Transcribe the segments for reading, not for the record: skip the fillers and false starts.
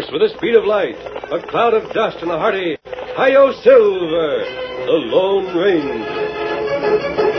with the speed of light, a cloud of dust, and a hearty Hi-Yo Silver, the Lone Ranger.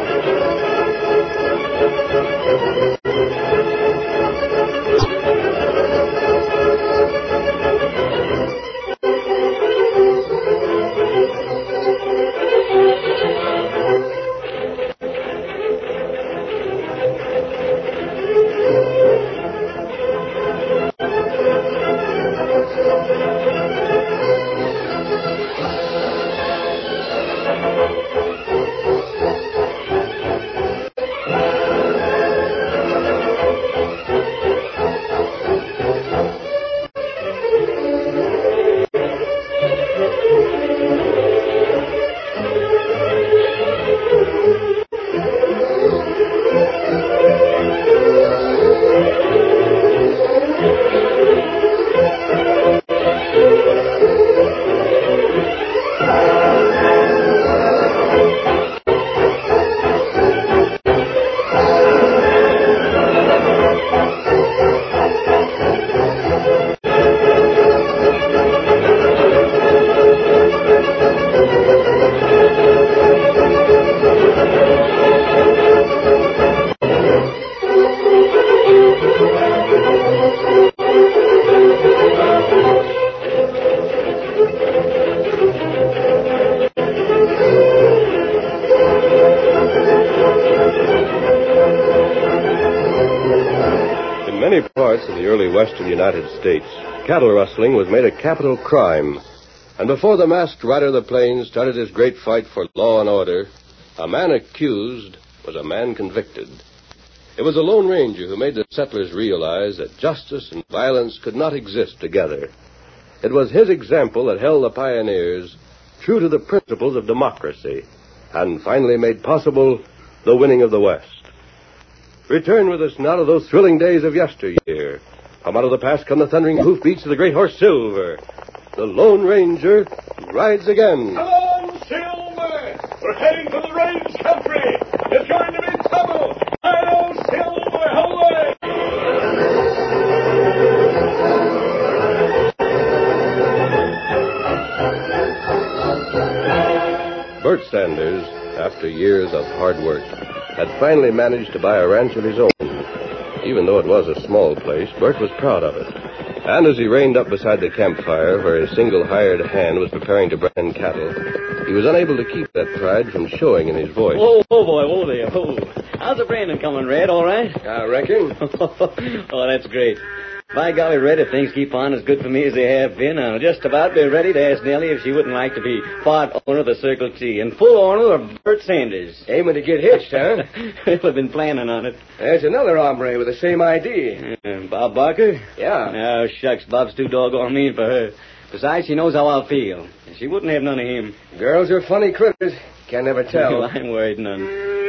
In many parts of the early western United States, cattle rustling was made a capital crime. And before the masked rider of the plains started his great fight for law and order, a man accused was a man convicted. It was the Lone Ranger who made the settlers realize that justice and violence could not exist together. It was his example that held the pioneers true to the principles of democracy and finally made possible the winning of the West. Return with us now to those thrilling days of yesteryear. From out of the past come the thundering hoofbeats of the great horse Silver. The Lone Ranger rides again. Come on, Silver! We're heading for the range country. It's going to be trouble. Hi-yo, Silver, away! Bert Sanders, after years of hard work, had finally managed to buy a ranch of his own. Even though it was a small place, Bert was proud of it. And as he reined up beside the campfire where his single hired hand was preparing to brand cattle, he was unable to keep that pride from showing in his voice. Oh, boy, whoa there. Oh. How's the branding coming, Red? All right? I reckon. Oh, that's great. By golly, Red, if things keep on as good for me as they have been, I'll just about be ready to ask Nellie if she wouldn't like to be part owner of the Circle T and full owner of Bert Sanders. Aiming to get hitched, huh? We've been planning on it. There's another hombre with the same idea. Bob Barker? Yeah. Oh, shucks, Bob's too doggone mean for her. Besides, she knows how I'll feel. She wouldn't have none of him. Girls are funny critters. Can't never tell. I ain't worried none.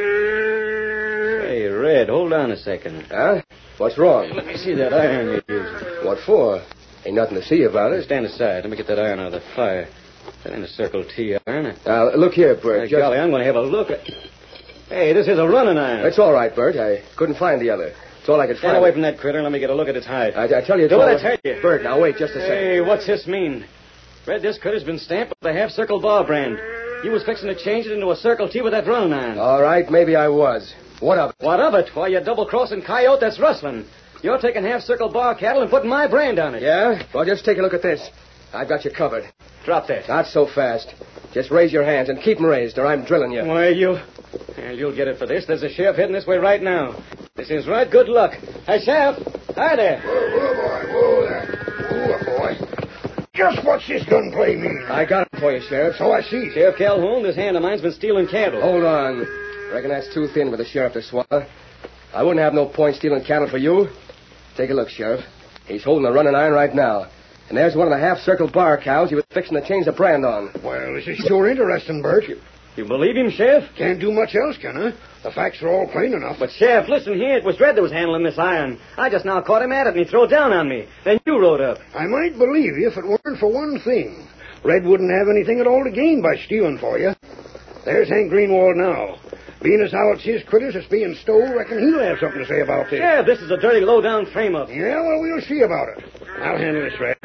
Hey, Red, hold on a second. Huh? What's wrong? Let me see that iron you're using. What for? Ain't nothing to see about it. Stand aside. Let me get that iron out of the fire. That ain't a Circle T iron. Look here, Bert. Golly, I'm going to have a look at... Hey, this is a running iron. It's all right, Bert. I couldn't find the other. It's all I could Stand find. away from that critter and let me get a look at its hide. I tell you, Do what I tell you. Bert, now wait just a second. Hey, what's this mean? Red, this critter's been stamped with the half-circle bar brand. You was fixing to change it into a Circle T with that running iron. All right, maybe I was. What of it? What of it? Why, you're double-crossing coyote that's rustling. You're taking half-circle bar cattle and putting my brand on it. Yeah? Well, just take a look at this. I've got you covered. Drop that. Not so fast. Just raise your hands and keep them raised, or I'm drilling you. Why, you'll get it for this. There's a sheriff heading this way right now. This is right good luck. Hey, Sheriff. Hi there. Whoa, boy. Whoa there. Whoa, boy. Just what's this gunplay mean? I got it for you, Sheriff. So I see. Sheriff Calhoun, this hand of mine's been stealing cattle. Hold on. Reckon that's too thin for the sheriff to swallow. I wouldn't have no point stealing cattle for you. Take a look, Sheriff. He's holding a running iron right now. And there's one of the half-circle bar cows he was fixing to change the brand on. Well, this is sure interesting, Bert. You believe him, Sheriff? Can't do much else, can I? The facts are all plain enough. But, Sheriff, listen here. It was Red that was handling this iron. I just now caught him at it, and he threw it down on me. Then you rode up. I might believe you if it weren't for one thing. Red wouldn't have anything at all to gain by stealing for you. There's Hank Greenwald now. Being as how it's his critters that's being stole, reckon he'll have something to say about this. Sheriff, this is a dirty, low-down frame-up. Yeah, well, we'll see about it. I'll handle this, Red.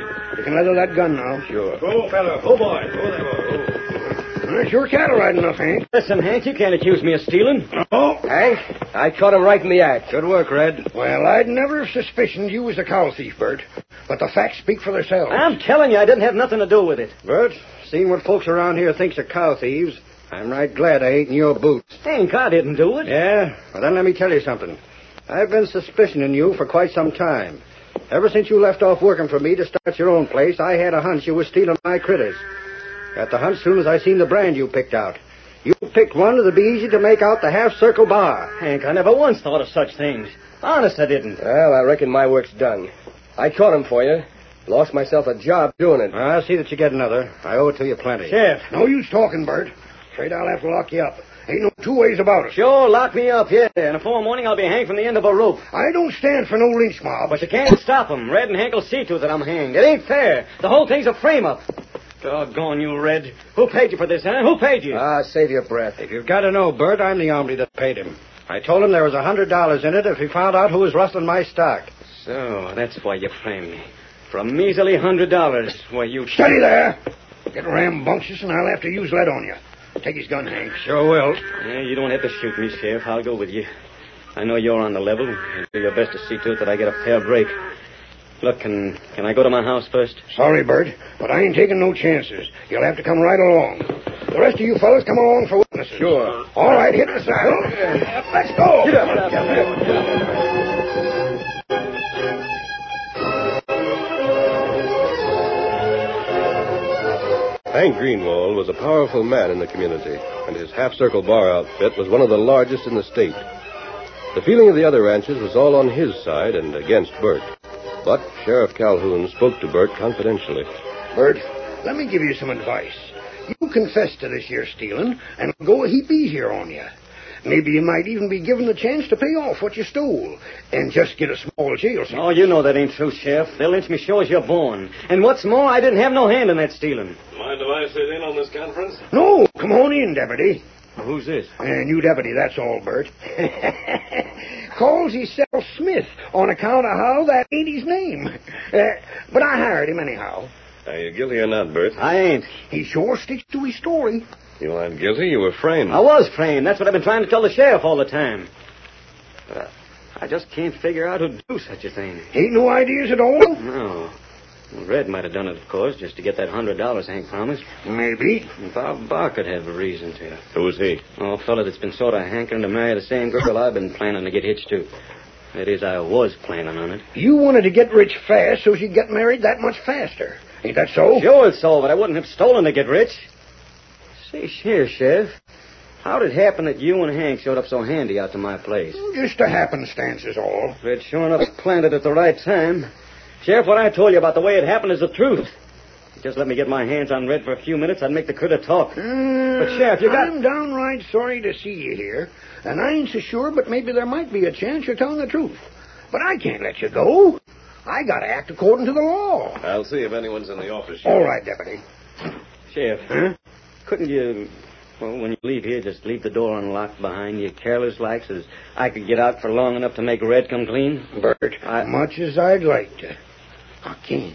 can leather that gun now. Sure. Go, fella. Go, boy. Go there, boy. Sure cattle riding enough, Hank. Listen, Hank, you can't accuse me of stealing. Oh. Hank, I caught him right in the act. Good work, Red. Well, I'd never have suspicioned you was a cow thief, Bert. But the facts speak for themselves. I'm telling you, I didn't have nothing to do with it. Bert, seeing what folks around here thinks are cow thieves, I'm right glad I ain't in your boots. Hank, I didn't do it. Yeah? Well, then let me tell you something. I've been suspicioning you for quite some time. Ever since you left off working for me to start your own place, I had a hunch you was stealing my critters. Got the hunch soon as I seen the brand you picked out. You picked one that'd be easy to make out the half-circle bar. Hank, I never once thought of such things. Honest, I didn't. Well, I reckon my work's done. I caught him for you. Lost myself a job doing it. I'll see that you get another. I owe it to you plenty. Sheriff. No use talking, Bert. Afraid I'll have to lock you up. Ain't no two ways about it. Sure, lock me up, yeah. And tomorrow morning I'll be hanged from the end of a rope. I don't stand for no lynch mob. But you can't stop 'em. Red and Hank will see to it that I'm hanged. It ain't fair. The whole thing's a frame-up. Doggone you, Red. Who paid you for this, huh? Who paid you? Save your breath. If you've got to know, Bert, I'm the hombre that paid him. I told him there was $100 in it if he found out who was rustling my stock. So, that's why you framed me. For a measly $100. Why, you... Steady there. Get rambunctious and I'll have to use lead on you. Take his gun, Hank. Sure will. Yeah, you don't have to shoot me, Sheriff. I'll go with you. I know you're on the level. You'll do your best to see to it that I get a fair break. Look, can I go to my house first? Sorry, Bert, but I ain't taking no chances. You'll have to come right along. The rest of you fellas come along for witnesses. Sure. All right, hit the saddle. Let's go. Get up. Hank Greenwald was a powerful man in the community, and his half-circle bar outfit was one of the largest in the state. The feeling of the other ranchers was all on his side and against Bert. But Sheriff Calhoun spoke to Bert confidentially. Bert, let me give you some advice. You confess to this here stealing, and it'll go a heap easier on you. Maybe you might even be given the chance to pay off what you stole and just get a small jail sentence. Oh, you know that ain't true, Sheriff. They'll lynch me sure as you're born. And what's more, I didn't have no hand in that stealing. Mind if I sit in on this conference? No, come on in, Deputy. Who's this? New deputy, that's all, Bert. Calls himself Smith on account of how that ain't his name. But I hired him anyhow. Are you guilty or not, Bert? I ain't. He sure sticks to his story. You aren't guilty. You were framed. I was framed. That's what I've been trying to tell the sheriff all the time. But I just can't figure out who'd do such a thing. Ain't no ideas at all? No. Red might have done it, of course, just to get that $100 Hank promised. Maybe. And Bob Barker could have a reason to. Who's he? Oh, a fella that's been sort of hankering to marry the same girl I've been planning to get hitched to. That is, I was planning on it. You wanted to get rich fast so she'd get married that much faster. Ain't that so? Sure it's so, but I wouldn't have stolen to get rich. Say, here, Sheriff. How'd it happen that you and Hank showed up so handy out to my place? Just a happenstance is all. Red sure enough planted at the right time. Sheriff, what I told you about the way it happened is the truth. If you just let me get my hands on Red for a few minutes, I'd make the critter talk. But, Sheriff, you got... I'm downright sorry to see you here. And I ain't so sure, but maybe there might be a chance you're telling the truth. But I can't let you go. I gotta act according to the law. I'll see if anyone's in the office. All right, Deputy. Sheriff, Huh? couldn't you... Well, when you leave here, just leave the door unlocked behind you, careless-like, so I could get out for long enough to make Red come clean? Bert, much as I'd like to, I can't.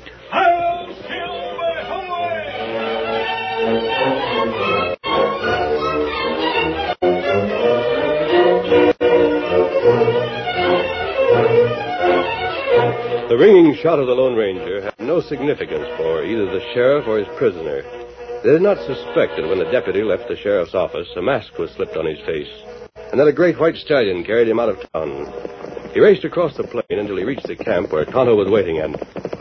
The ringing shot of the Lone Ranger had no significance for either the sheriff or his prisoner. They did not suspect that when the deputy left the sheriff's office, a mask was slipped on his face, and that a great white stallion carried him out of town. He raced across the plain until he reached the camp where Tonto was waiting him.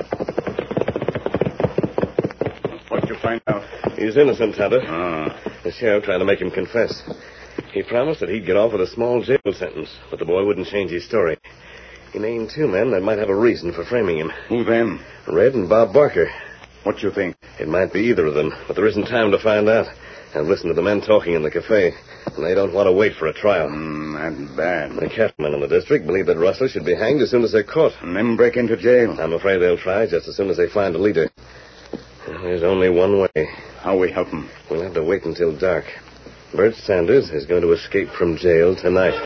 What'd you find out? He's innocent, Tonto. Ah. The sheriff tried to make him confess. He promised that he'd get off with a small jail sentence, but the boy wouldn't change his story. He named two men that might have a reason for framing him. Who them? Red and Bob Barker. What you think? It might be either of them, but there isn't time to find out. I've listened to the men talking in the cafe, and they don't want to wait for a trial. That's bad. The cattlemen in the district believe that Rustler should be hanged as soon as they're caught. And then break into jail. I'm afraid they'll try just as soon as they find a leader. There's only one way. How we help them? We'll have to wait until dark. Bert Sanders is going to escape from jail tonight.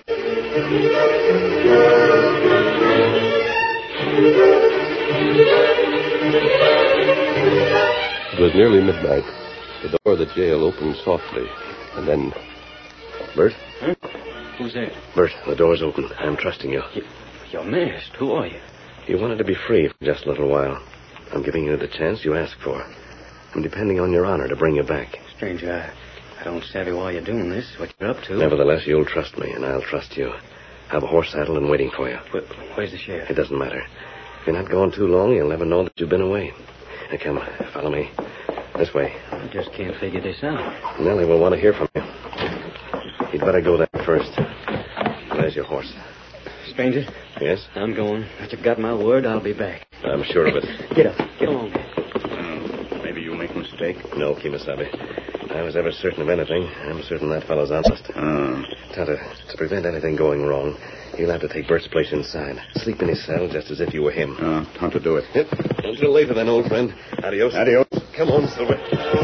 It was nearly midnight. The door of the jail opened softly, and then... Bert? Huh? Who's there? Bert, the door's open. I'm trusting you. You're masked. Who are you? You wanted to be free for just a little while. I'm giving you the chance you asked for. I'm depending on your honor to bring you back. Stranger, I don't savvy why you're doing this, what you're up to. Nevertheless, you'll trust me, and I'll trust you. I have a horse saddled and waiting for you. Where's the sheriff? It doesn't matter. If you're not gone too long, you'll never know that you've been away. Now, come, follow me. This way. I just can't figure this out. Nellie will want to hear from you. You'd better go there first. There's your horse. Stranger? Yes? I'm going. If you've got my word, I'll be back. I'm sure of it. Get up. Get along. Maybe you make a mistake. No, Kemosabe. If I was ever certain of anything, I'm certain that fellow's honest. Tonto, to prevent anything going wrong, you'll have to take Bert's place inside. Sleep in his saddle just as if you were him. Time to do it. Yep. Until later then, old friend. Adios. Adios. Come on, Silver.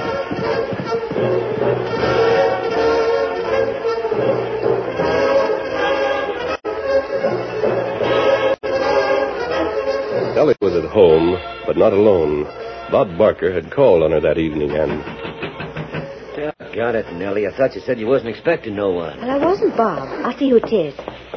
Nellie was at home, but not alone. Bob Barker had called on her that evening, and... Got it, Nellie. I thought you said you wasn't expecting no one. Well, I wasn't, Bob. I'll see who it is.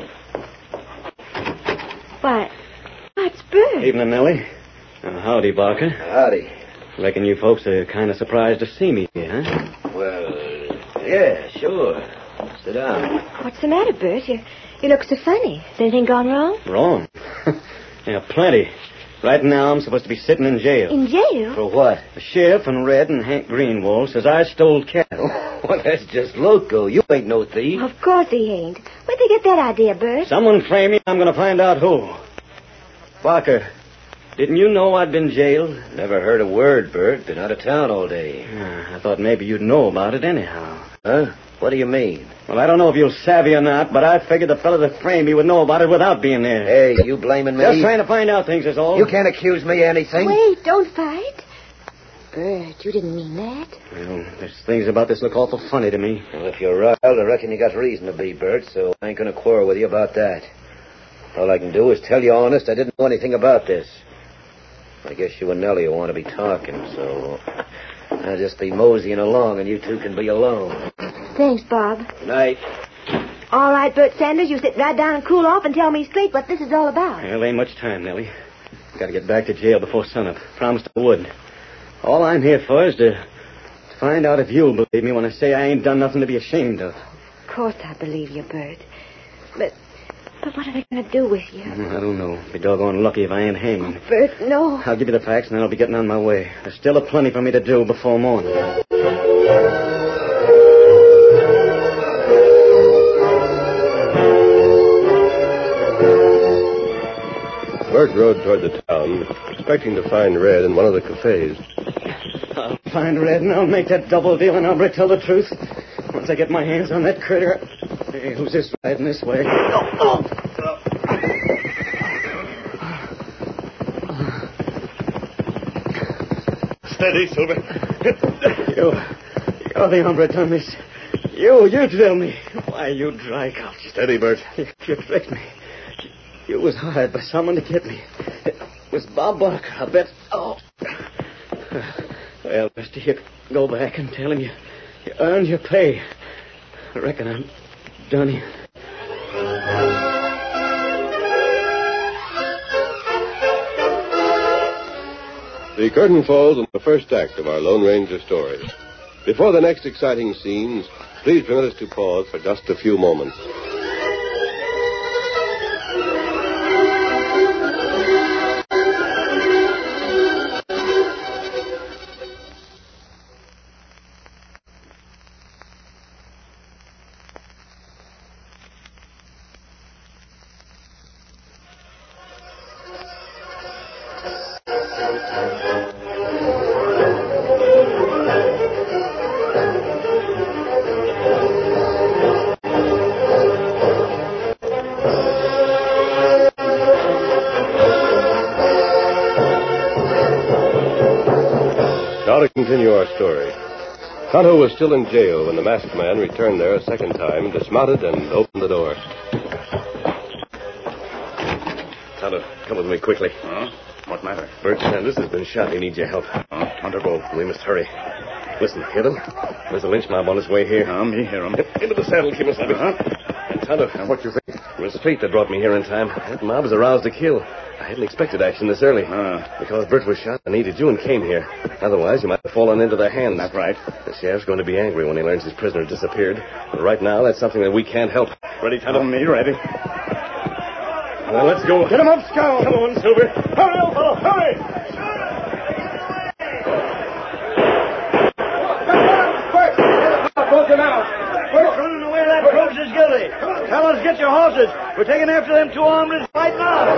Why, it's Bert. Evening, Nellie. Howdy, Barker. Howdy. Reckon you folks are kind of surprised to see me here, huh? Well, yeah, sure. Sit down. What's the matter, Bert? You look so funny. Has anything gone wrong? Wrong? Yeah, plenty. Right now, I'm supposed to be sitting in jail. In jail? For what? The sheriff and Red and Hank Greenwald says I stole cattle. Well, that's just loco. You ain't no thief. Of course he ain't. Where'd they get that idea, Bert? Someone frame me. I'm going to find out who. Barker, didn't you know I'd been jailed? Never heard a word, Bert. Been out of town all day. I thought maybe you'd know about it anyhow. Huh? What do you mean? Well, I don't know if you'll savvy or not, but I figured the fellow that framed me would know about it without being there. Hey, you blaming me? Just trying to find out things is all. You can't accuse me of anything. Wait, don't fight. Bert, you didn't mean that. Well, there's things about this look awful funny to me. Well, if you're riled, I reckon you got reason to be, Bert, so I ain't going to quarrel with you about that. All I can do is tell you honest I didn't know anything about this. I guess you and Nellie will want to be talking, so I'll just be moseying along and you two can be alone. Thanks, Bob. Good night. All right, Bert Sanders, you sit right down and cool off and tell me straight what this is all about. Well, ain't much time, Nellie. Got to get back to jail before sunup. Promised I would. All I'm here for is to find out if you'll believe me when I say I ain't done nothing to be ashamed of. Of course I believe you, Bert. But what are they going to do with you? I don't know. Be doggone lucky if I ain't hanging. Bert, no. I'll give you the facts, and then I'll be getting on my way. There's still a plenty for me to do before morning. Bert rode toward the town, expecting to find Red in one of the cafes. I'll find Red, and I'll make that double deal, and I'll tell the truth. Once I get my hands on that critter. Hey, who's this riding this way? Steady, Silver. You're the hombre done this. You tell me. Why, you dry gulch. Steady, Bert. You tricked me. You was hired by someone to get me. It was Bob Barker, I bet. Oh. Well, Mister, you go back and tell him you earned your pay. I reckon I'm done here. The curtain falls on the first act of our Lone Ranger story. Before the next exciting scenes, please permit us to pause for just a few moments. Now to continue our story. Tonto was still in jail when the masked man returned there a second time, dismounted, and opened the door. Tonto, come with me quickly. Huh? What matter? Bert Sanders has been shot. He needs your help. Tonto, go. We must hurry. Listen, hear them? There's a lynch mob on his way here. Me hear him. Into the saddle, Kimasabi. Tonto, What you think? it was fate that brought me here in time. That mob is aroused to kill. I hadn't expected action this early. Because Bert was shot, I needed you and came here. Otherwise, you might have fallen into their hands. That's right. The sheriff's going to be angry when he learns his prisoner disappeared. But right now, that's something that we can't help. Ready, Tonto? Me ready. Well, let's go. Get him up, Scout. Come on, Silver. Hurry, old fellow, hurry! Broke him out. Bert's running away. That proves he's guilty. Fellas, get your horses. We're taking after them two hombres right now.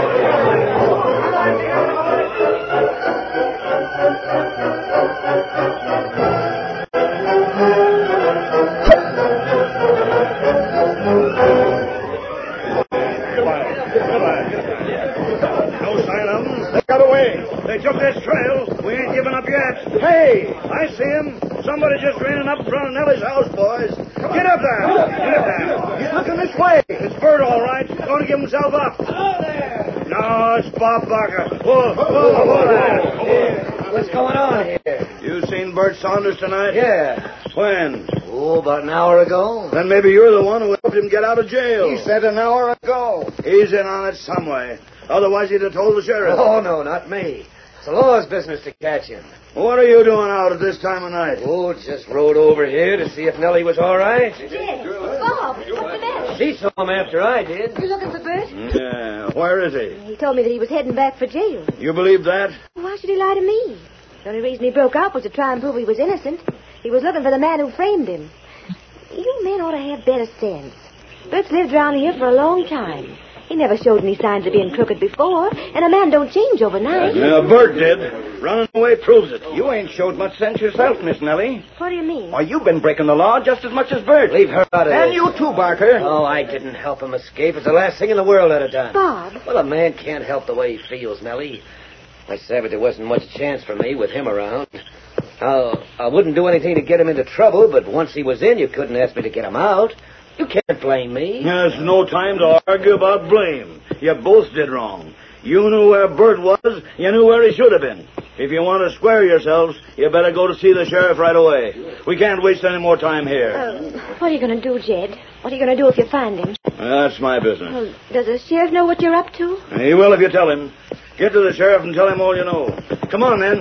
No sign of them. They got away. They took this trail. We ain't giving up yet. Hey, I see him. Somebody just ran up in front of Nellie's house, boys. Get up there. Get up there. He's looking this way. It's Bert, all right. Going to give himself up. Hello there. No, it's Bob Barker. Whoa there. What's going on here? You seen Bert Saunders tonight? Yeah. When? Oh, about an hour ago. Then maybe you're the one who helped him get out of jail. He said an hour ago. He's in on it some way. Otherwise, he'd have told the sheriff. Oh, no, not me. It's the law's business to catch him. What are you doing out at this time of night? Oh, just rode over here to see if Nellie was all right. Yes. Bob, what's the matter? She saw him after I did. You looking for Bert? Yeah, where is he? He told me that he was heading back for jail. You believe that? Why should he lie to me? The only reason he broke out was to try and prove he was innocent. He was looking for the man who framed him. You men ought to have better sense. Bert's lived around here for a long time. He never showed any signs of being crooked before, and a man don't change overnight. Yeah, Bert did. Running away proves it. You ain't showed much sense yourself, Miss Nellie. What do you mean? Why, you've been breaking the law just as much as Bert. Leave her out of And this. you too, Barker. Oh, I didn't help him escape. It's the last thing in the world I'd have done. Bob. Well, a man can't help the way he feels, Nellie. I said, but there wasn't much chance for me with him around. I wouldn't do anything to get him into trouble, but once he was in, you couldn't ask me to get him out. You can't blame me. There's no time to argue about blame. You both did wrong. You knew where Bert was. You knew where he should have been. If you want to square yourselves, you better go to see the sheriff right away. We can't waste any more time here. What are you going to do, Jed? What are you going to do if you find him? That's my business. Well, does the sheriff know what you're up to? He will if you tell him. Get to the sheriff and tell him all you know. Come on, men.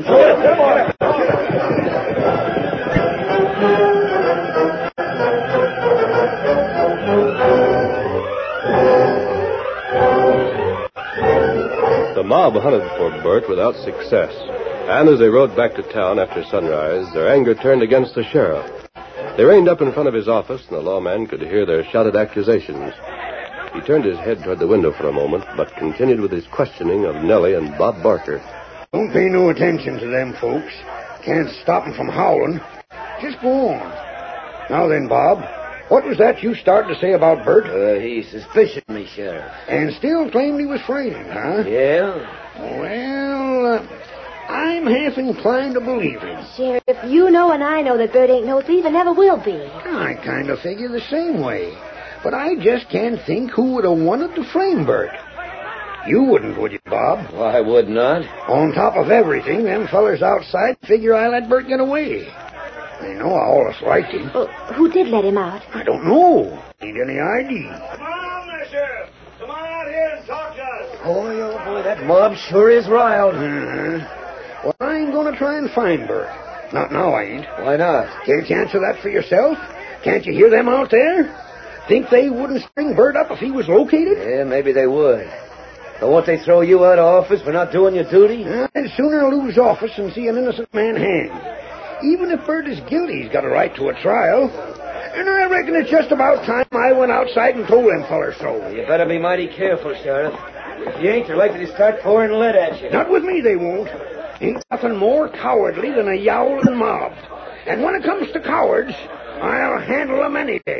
The mob hunted for Bert without success. And as they rode back to town after sunrise, their anger turned against the sheriff. They reined up in front of his office, and the lawman could hear their shouted accusations. He turned his head toward the window for a moment, but continued with his questioning of Nellie and Bob Barker. Don't pay no attention to them folks. Can't stop 'em from howling. Just go on. Now then, Bob, what was that you started to say about Bert? He suspicioned me, Sheriff. And still claimed he was frightened, huh? Yeah? Well, I'm half inclined to believe him. Sheriff, you know and I know that Bert ain't no thief and never will be. I kind of figure the same way. But I just can't think who would have wanted to frame Bert. You wouldn't, would you, Bob? Well, I would not. On top of everything, them fellers outside figure I let Bert get away. They know I always liked him. Well, who did let him out? I don't know. Ain't any idea. Come on there, Sheriff. Come on out here and talk to us. Boy, oh boy, that mob sure is riled. Well, I ain't going to try and find Bert. Not now, I ain't. Why not? Can't you answer that for yourself? Can't you hear them out there? Think they wouldn't string Bert up if he was located? Yeah, maybe they would. But won't they throw you out of office for not doing your duty? I'd sooner lose office than see an innocent man hanged. Even if Bert is guilty, he's got a right to a trial. And I reckon it's just about time I went outside and told them fellers so. You better be mighty careful, Sheriff. If you ain't, they're likely to start pouring lead at you. Not with me, they won't. Ain't nothing more cowardly than a yowling mob. And when it comes to cowards, I'll handle them any day.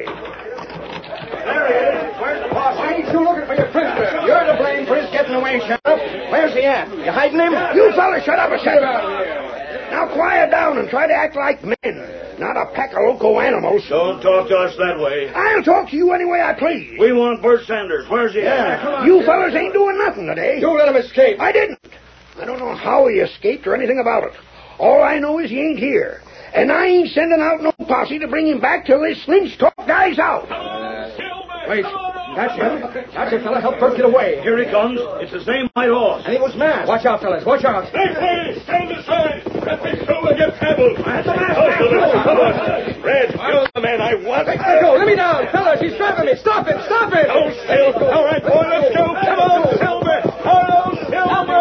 There he is. Where's the boss? Why ain't you looking for your prisoner? You're to blame for his getting away, Sheriff. Where's he at? You hiding him? You fellas shut up a second. Now quiet down and try to act like men, not a pack of loco animals. Don't talk to us that way. I'll talk to you any way I please. We want Bert Sanders. Where's he at? You fellas ain't doing nothing today. You let him escape. I didn't. I don't know how he escaped or anything about it. All I know is he ain't here. And I ain't sending out no posse to bring him back till this Lynch talk dies out. Wait. That's him. That's it, fella. Help Bert get away. Here he comes. It's the same white horse. And he was masked. Watch out, fellas. Watch out. Hey, stand aside. Let me through and get trampled. Come on. Red, you're the man I want. Let go. Let me down. Fellas, he's trapping me. Stop him. Stop him. Oh, Silver. All right, boy, let's go. Come on, Silver. Hello, Silver.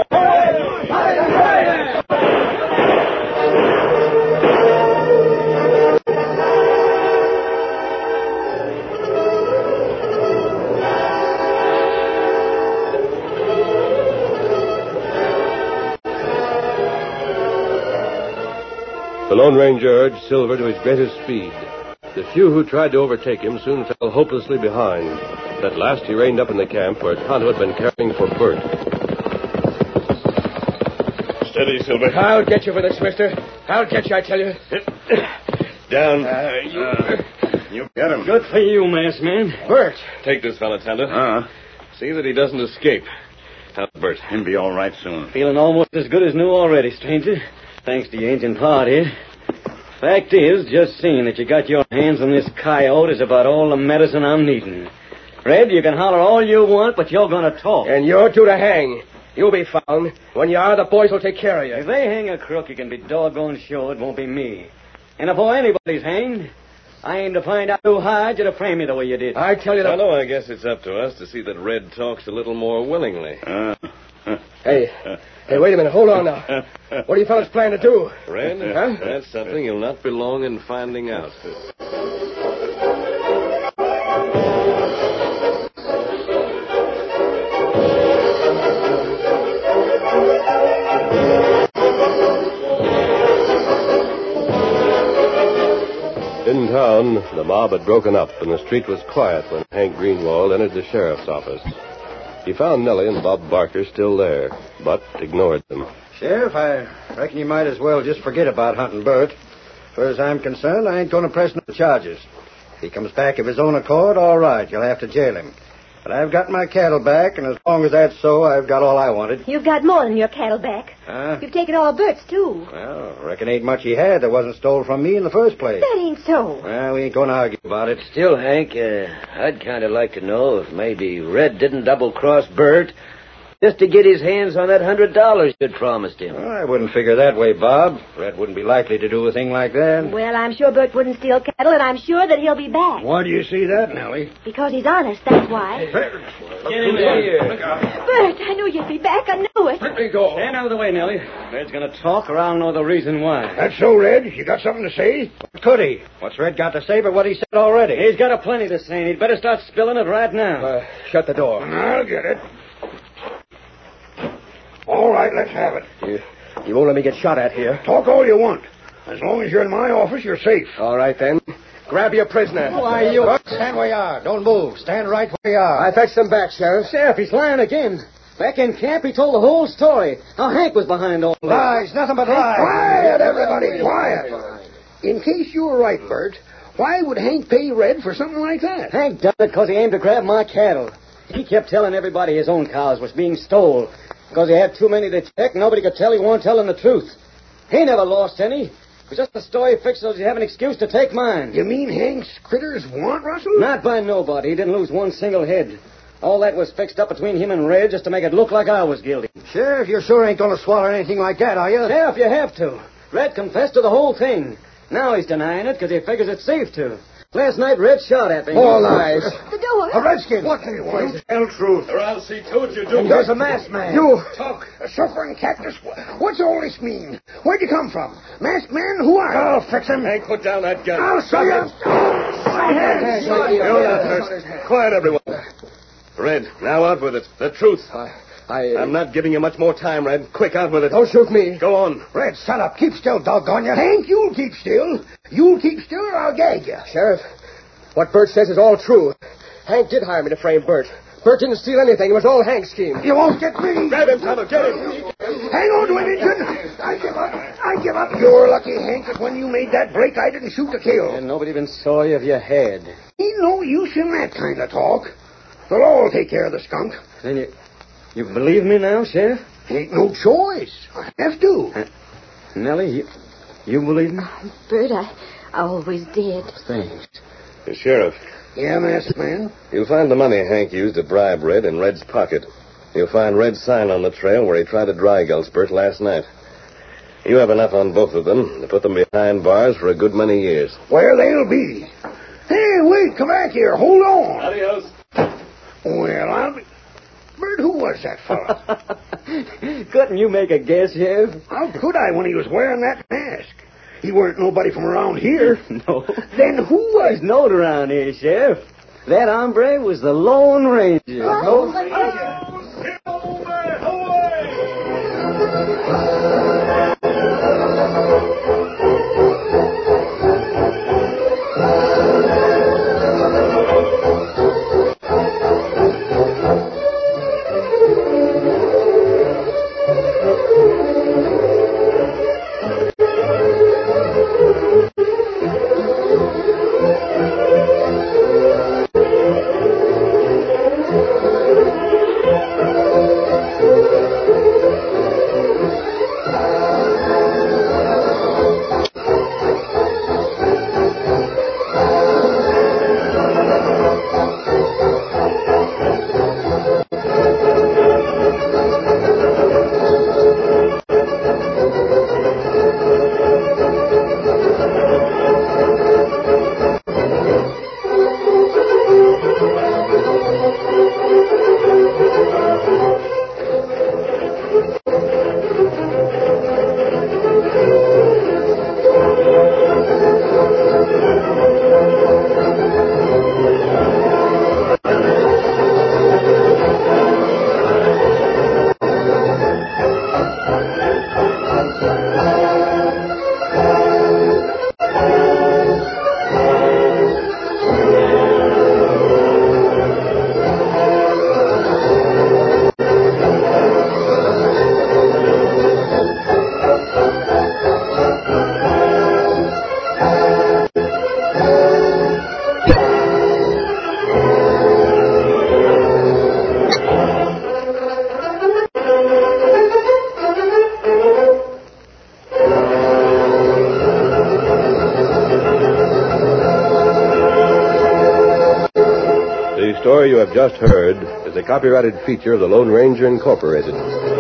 The Lone Ranger urged Silver to his greatest speed. The few who tried to overtake him soon fell hopelessly behind. At last he reined up in the camp where Tonto had been caring for Bert. Steady, Silver. I'll get you for this, mister. I'll get you, I tell you. Down. You got him. Good for you, masked man. Bert. Take this fella, Tonto. See that he doesn't escape. How's Bert? He'll be all right soon. Feeling almost as good as new already, stranger. Thanks to your ancient pard here. Fact is, just seeing that you got your hands on this coyote is about all the medicine I'm needing. Red, you can holler all you want, but you're going to talk. And you're due to hang. You'll be found. When you are, the boys will take care of you. If they hang a crook, you can be doggone sure it won't be me. And before anybody's hanged, I aim to find out who hired you to frame me the way you did. I tell you that... Tonto, I guess it's up to us to see that Red talks a little more willingly. Hey, wait a minute. Hold on now. What do you fellas plan to do? Red? Huh? That's something you'll not be long in finding out. In town, the mob had broken up, and the street was quiet when Hank Greenwald entered the sheriff's office. He found Nellie and Bob Barker still there, but ignored them. Sheriff, I reckon you might as well just forget about hunting Bert. As far as I'm concerned, I ain't going to press no charges. If he comes back of his own accord, all right, you'll have to jail him. But I've got my cattle back, and as long as that's so, I've got all I wanted. You've got more than your cattle back. Huh? You've taken all Bert's, too. Well, I reckon ain't much he had that wasn't stole from me in the first place. That ain't so. Well, we ain't going to argue about it. Still, Hank, I'd kind of like to know if maybe Red didn't double-cross Bert just to get his hands on that $100 you'd promised him. Well, I wouldn't figure that way, Bob. Red wouldn't be likely to do a thing like that. Well, I'm sure Bert wouldn't steal cattle, and I'm sure that he'll be back. Why do you say that, Nellie? Because he's honest, that's why. Get in there. Bert, I knew you'd be back. I knew it. Let me go. Stand out of the way, Nellie. Red's going to talk, or I'll know the reason why. That's so, Red. You got something to say? Could he? What's Red got to say but what he said already? He's got a plenty to say, and he'd better start spilling it right now. Shut the door. I'll get it. All right, let's have it. You won't let me get shot at here. Talk all you want. As long as you're in my office, you're safe. All right, then. Grab your prisoner. Why, you... Stand where you are. Don't move. Stand right where you are. I fetched him back, Sheriff. Sheriff, he's lying again. Back in camp, he told the whole story. How Hank was behind all this. Lies. Nothing but lies. Quiet, everybody. Quiet. In case you were right, Bert, why would Hank pay Red for something like that? Hank done it because he aimed to grab my cattle. He kept telling everybody his own cows was being stole. Because he had too many to check, nobody could tell he weren't telling the truth. He never lost any. It was just a story fixed so he'd have an excuse to take mine. You mean Hank's critters want Russell? Not by nobody. He didn't lose one single head. All that was fixed up between him and Red just to make it look like I was guilty. Sheriff, you sure ain't going to swallow anything like that, are you? Sheriff, you have to. Red confessed to the whole thing. Now he's denying it because he figures it's safe to. Last night, Red shot at me. More lies. The door. A redskin. What do you want? Tell truth. Or I'll see to it you do. And there's a masked man. You. Talk. A suffering cactus. What's all this mean? Where'd you come from? Masked man? Who are you? I'll fix him. Hank, put down that gun. I'll show you. You're not hurt. Quiet, everyone. Red, now out with it. The truth. I'm not giving you much more time, Red. Quick, out with it. Don't shoot me. Go on. Red, shut up. Keep still, doggone you. Hank, you'll keep still. You'll keep still or I'll gag you. Sheriff, what Bert says is all true. Hank did hire me to frame Bert. Bert didn't steal anything. It was all Hank's scheme. You won't get me. Grab him, Tonto. Get him. Hang on to him, Injun. I give up. You're lucky, Hank, that when you made that break, I didn't shoot to kill. And nobody even saw you if you had. Ain't no use in that kind of talk. The law will take care of the skunk. Then you believe me now, Sheriff? Ain't no choice. I have to. Nellie, you believe me? Bert, I always did. Thanks. The sheriff. Yeah, masked man. You'll find the money Hank used to bribe Red in Red's pocket. You'll find Red's sign on the trail where he tried to dry gulch Bert last night. You have enough on both of them to put them behind bars for a good many years. Where they'll be. Hey, wait, come back here. Hold on. Adios. Well, I'll be... Bert, who was that fella? Couldn't you make a guess, Sheriff? How could I when he was wearing that mask? He weren't nobody from around here. No. Then who was... There's no around here, Sheriff. That hombre was the Lone Ranger. Lone The story you have just heard is a copyrighted feature of the Lone Ranger Incorporated.